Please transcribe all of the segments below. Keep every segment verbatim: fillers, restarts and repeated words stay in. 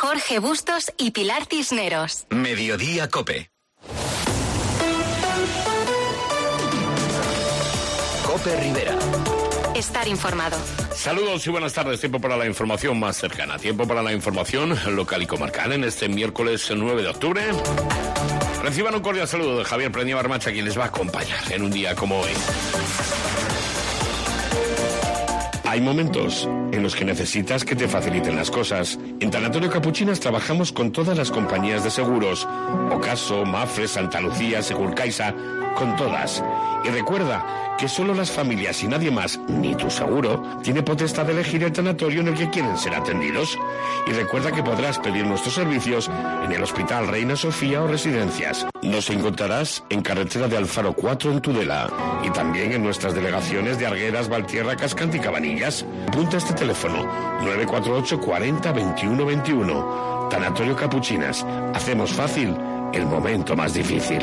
Jorge Bustos y Pilar Cisneros. Mediodía Cope. Cope Rivera. Estar informado. Saludos y buenas tardes. Tiempo para la información más cercana. Tiempo para la información local y comarcal en este miércoles nueve de octubre. Reciban un cordial saludo de Javier Preña Barmacha, quien les va a acompañar en un día como hoy. Hay momentos en los que necesitas que te faciliten las cosas. En Tanatorio Capuchinas trabajamos con todas las compañías de seguros. Ocaso, Mafre, Santa Lucía, Securcaixa, con todas. Y recuerda que solo las familias y nadie más, ni tu seguro, tiene potestad de elegir el tanatorio en el que quieren ser atendidos. Y recuerda que podrás pedir nuestros servicios en el Hospital Reina Sofía o Residencias. Nos encontrarás en carretera de Alfaro cuatro en Tudela y también en nuestras delegaciones de Arguedas, Valtierra, Cascante y Cabanillas. Apunta este teléfono nueve cuatro ocho cuarenta veintiuno veintiuno. Tanatorio Capuchinas. Hacemos fácil el momento más difícil.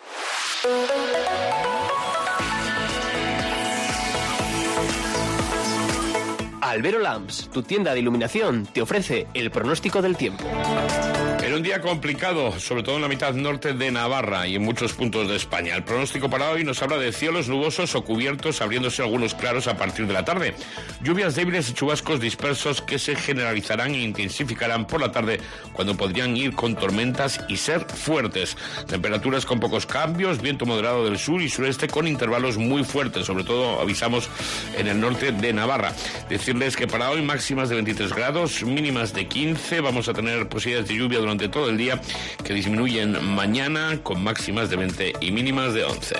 Albero Lamps, tu tienda de iluminación, te ofrece el pronóstico del tiempo. En un día complicado, sobre todo en la mitad norte de Navarra y en muchos puntos de España. El pronóstico para hoy nos habla de cielos nubosos o cubiertos, abriéndose algunos claros a partir de la tarde. Lluvias débiles y chubascos dispersos que se generalizarán e intensificarán por la tarde, cuando podrían ir con tormentas y ser fuertes. Temperaturas con pocos cambios, viento moderado del sur y sureste con intervalos muy fuertes, sobre todo avisamos en el norte de Navarra. Decirles que para hoy máximas de veintitrés grados, mínimas de quince, vamos a tener posibilidades de lluvia durante todo el día, que disminuyen mañana con máximas de veinte y mínimas de once.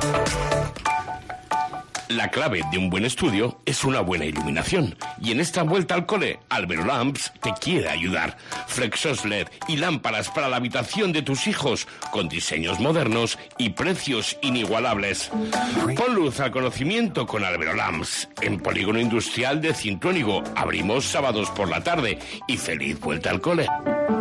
La clave de un buen estudio es una buena iluminación. Y en esta vuelta al cole, Albero Lamps te quiere ayudar. Flexos L E D y lámparas para la habitación de tus hijos, con diseños modernos y precios inigualables. Pon luz al conocimiento con Albero Lamps. En Polígono Industrial de Cintruénigo. Abrimos sábados por la tarde. Y feliz vuelta al cole.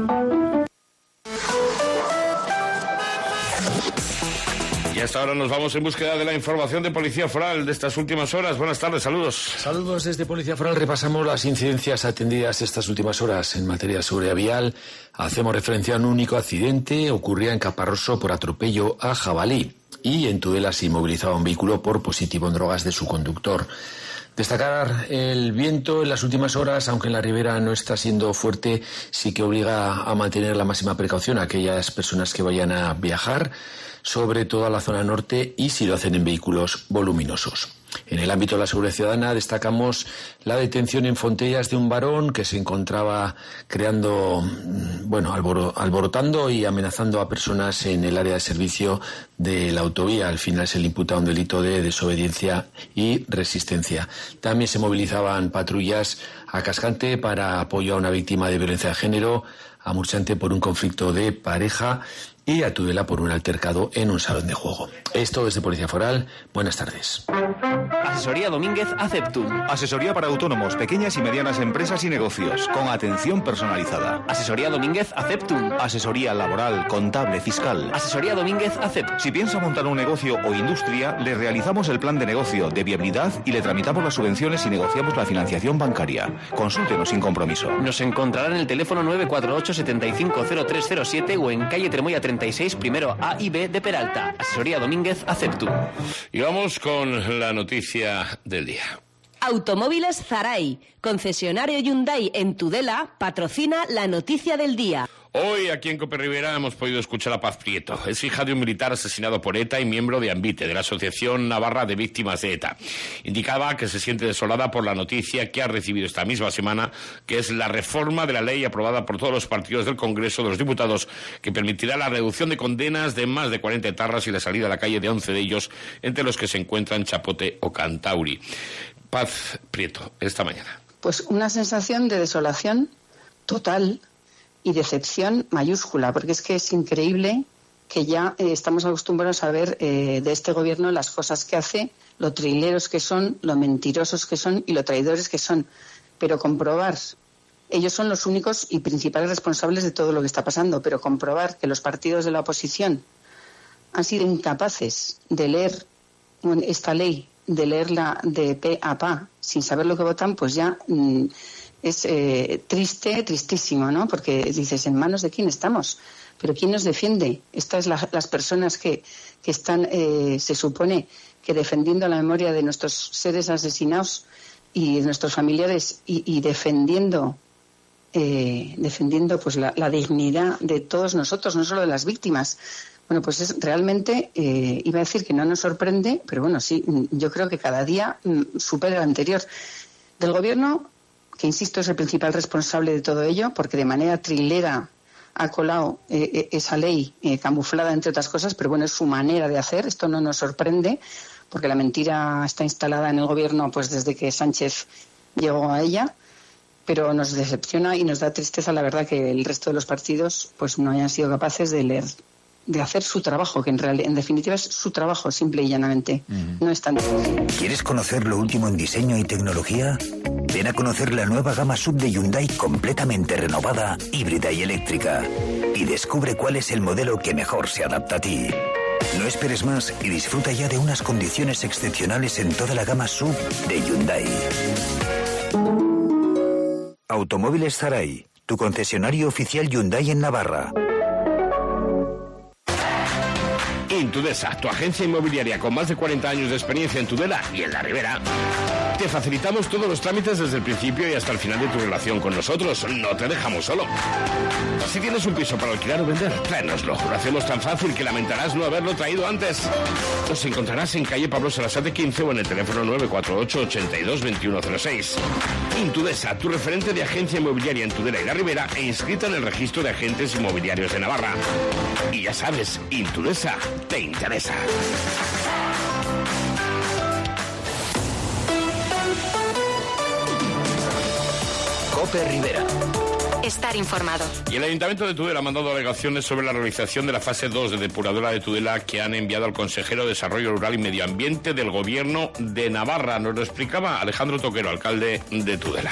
Y hasta ahora nos vamos en búsqueda de la información de Policía Foral de estas últimas horas. Buenas tardes, saludos. Saludos desde Policía Foral. Repasamos las incidencias atendidas estas últimas horas en materia de seguridad vial. Hacemos referencia a un único accidente. Ocurría en Caparroso por atropello a jabalí. Y en Tudela se inmovilizaba un vehículo por positivo en drogas de su conductor. Destacar el viento en las últimas horas, aunque en la ribera no está siendo fuerte, sí que obliga a mantener la máxima precaución a aquellas personas que vayan a viajar, sobre todo a la zona norte, y si lo hacen en vehículos voluminosos. En el ámbito de la seguridad ciudadana destacamos la detención en Fontellas de un varón que se encontraba creando, bueno, alboro, alborotando y amenazando a personas en el área de servicio de la autovía. Al final se le imputa un delito de desobediencia y resistencia. También se movilizaban patrullas a Cascante para apoyo a una víctima de violencia de género, a Murchante por un conflicto de pareja y a Tudela por un altercado en un salón de juego. Esto desde Policía Foral. Buenas tardes. Asesoría Domínguez Aceptum. Asesoría para autónomos, pequeñas y medianas empresas y negocios, con atención personalizada. Asesoría Domínguez Aceptum. Asesoría laboral, contable, fiscal. Asesoría Domínguez Aceptum. Si piensa montar un negocio o industria, le realizamos el plan de negocio, de viabilidad y le tramitamos las subvenciones y negociamos la financiación bancaria. Consúltenos sin compromiso. Nos encontrará en el teléfono nueve cuatro ocho, siete cinco cero tres cero siete o en calle Tremoya treinta y seis, primero A y B de Peralta. Asesoría Domínguez Aceptum. Y vamos con la noticia del día. Automóviles Zaray, concesionario Hyundai en Tudela, patrocina la noticia del día. Hoy aquí en Cope Rivera hemos podido escuchar a Paz Prieto. Es hija de un militar asesinado por ETA y miembro de AMBITE, de la Asociación Navarra de Víctimas de ETA. Indicaba que se siente desolada por la noticia que ha recibido esta misma semana, que es la reforma de la ley aprobada por todos los partidos del Congreso de los Diputados, que permitirá la reducción de condenas de más de cuarenta etarras y la salida a la calle de once de ellos, entre los que se encuentran Chapote o Cantauri. Paz Prieto, esta mañana. Pues una sensación de desolación total y decepción mayúscula, porque es que es increíble que ya eh, estamos acostumbrados a ver eh, de este gobierno las cosas que hace, lo trileros que son, lo mentirosos que son y lo traidores que son. Pero comprobar, ellos son los únicos y principales responsables de todo lo que está pasando, pero comprobar que los partidos de la oposición han sido incapaces de leer esta ley, de leerla de pe a pa, sin saber lo que votan, pues ya... Mm, es eh, triste, tristísimo, ¿no? Porque dices, ¿en manos de quién estamos? ¿Pero quién nos defiende? Estas la, las personas que, que están, eh, se supone, que defendiendo la memoria de nuestros seres asesinados y de nuestros familiares y, y defendiendo eh, defendiendo pues la, la dignidad de todos nosotros, no solo de las víctimas. Bueno, pues es realmente, eh, iba a decir que no nos sorprende, pero bueno, sí, yo creo que cada día mm, supera el anterior. Del Gobierno, que insisto es el principal responsable de todo ello, porque de manera trilera ha colado eh, esa ley eh, camuflada, entre otras cosas, pero bueno, es su manera de hacer, esto no nos sorprende, porque la mentira está instalada en el Gobierno pues desde que Sánchez llegó a ella, pero nos decepciona y nos da tristeza, la verdad, que el resto de los partidos pues no hayan sido capaces de leer, de hacer su trabajo, que en realidad, en definitiva es su trabajo, simple y llanamente. Uh-huh. No es tan difícil. ¿Quieres conocer lo último en diseño y tecnología? Ven a conocer la nueva gama sub de Hyundai completamente renovada, híbrida y eléctrica. Y descubre cuál es el modelo que mejor se adapta a ti. No esperes más y disfruta ya de unas condiciones excepcionales en toda la gama sub de Hyundai. Automóviles Zaray, tu concesionario oficial Hyundai en Navarra. Intudesa, tu agencia inmobiliaria con más de cuarenta años de experiencia en Tudela y en la Ribera. Te facilitamos todos los trámites desde el principio y hasta el final de tu relación con nosotros. No te dejamos solo. Si tienes un piso para alquilar o vender, tráenoslo. Lo hacemos tan fácil que lamentarás no haberlo traído antes. Nos encontrarás en calle Pablo Sarasate quince o en el teléfono nueve cuatro ocho, ochenta y dos, veintiuno cero seis. Intudesa, tu referente de agencia inmobiliaria en Tudela y la Ribera e inscrita en el registro de agentes inmobiliarios de Navarra. Y ya sabes, Intudesa te interesa. Cope Rivera. Estar informado. Y el Ayuntamiento de Tudela ha mandado alegaciones sobre la realización de la fase dos de depuradora de Tudela que han enviado al consejero de Desarrollo Rural y Medio Ambiente del Gobierno de Navarra. Nos lo explicaba Alejandro Toquero, alcalde de Tudela.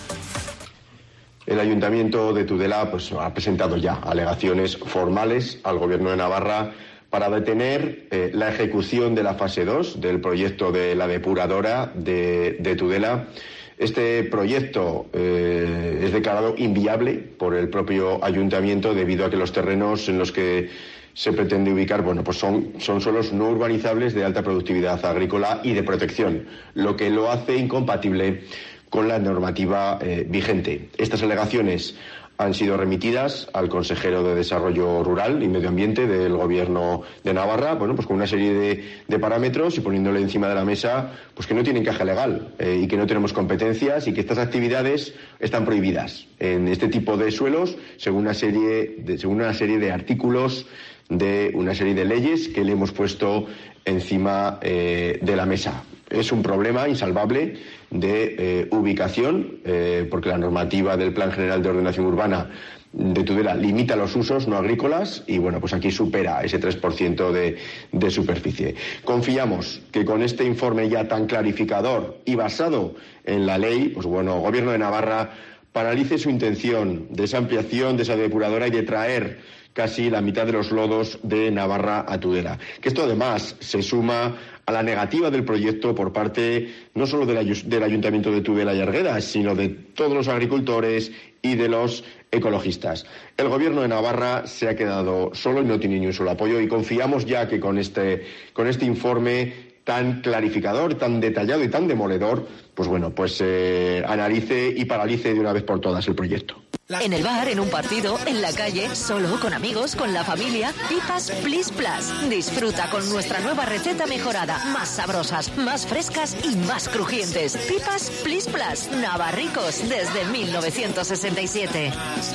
El Ayuntamiento de Tudela pues, ha presentado ya alegaciones formales al Gobierno de Navarra para detener eh, la ejecución de la fase dos del proyecto de la depuradora de, de Tudela. Este proyecto eh, es declarado inviable por el propio ayuntamiento debido a que los terrenos en los que se pretende ubicar, bueno, pues son, son suelos no urbanizables de alta productividad agrícola y de protección, lo que lo hace incompatible con la normativa eh, vigente. Estas alegaciones han sido remitidas al consejero de Desarrollo Rural y Medio Ambiente del Gobierno de Navarra, bueno, pues con una serie de, de parámetros y poniéndole encima de la mesa pues que no tienen caja legal eh, y que no tenemos competencias y que estas actividades están prohibidas en este tipo de suelos según una serie de, según una serie de artículos de una serie de leyes que le hemos puesto encima eh, de la mesa. Es un problema insalvable de eh, ubicación, eh, porque la normativa del Plan General de Ordenación Urbana de Tudela limita los usos no agrícolas y, bueno, pues aquí supera ese tres por ciento de, de superficie. Confiamos que con este informe ya tan clarificador y basado en la ley, pues bueno, Gobierno de Navarra paralice su intención de esa ampliación de esa depuradora y de traer casi la mitad de los lodos de Navarra a Tudela. Que esto además se suma a la negativa del proyecto por parte no solo del, del Ayuntamiento de Tudela y Argueda, sino de todos los agricultores y de los ecologistas. El Gobierno de Navarra se ha quedado solo y no tiene ni un solo apoyo y confiamos ya que con este, con este informe tan clarificador, tan detallado y tan demoledor, pues bueno, pues eh, analice y paralice de una vez por todas el proyecto. En el bar, en un partido, en la calle, solo, con amigos, con la familia. Pipas Plis Plus. Disfruta con nuestra nueva receta mejorada. Más sabrosas, más frescas y más crujientes. Pipas Plis Plus. Navarricos desde mil novecientos sesenta y siete.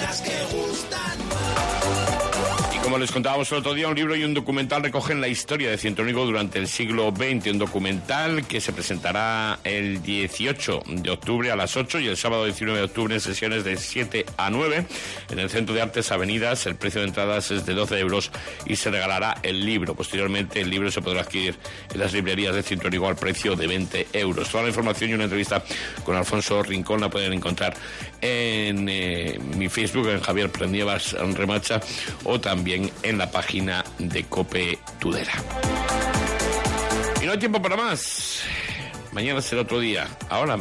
Como les contábamos el otro día, un libro y un documental recogen la historia de Cientónigo durante el siglo veinte. Un documental que se presentará el dieciocho de octubre a las ocho y el sábado diecinueve de octubre en sesiones de siete a nueve en el Centro de Artes Avenidas. El precio de entradas es de doce euros y se regalará el libro. Posteriormente, el libro se podrá adquirir en las librerías de Cientónigo al precio de veinte euros. Toda la información y una entrevista con Alfonso Rincón la pueden encontrar en eh, mi Facebook, en Javier Prenievas Remacha, o también en la página de Cope Tudela. Y no hay tiempo para más. Mañana será otro día. Ahora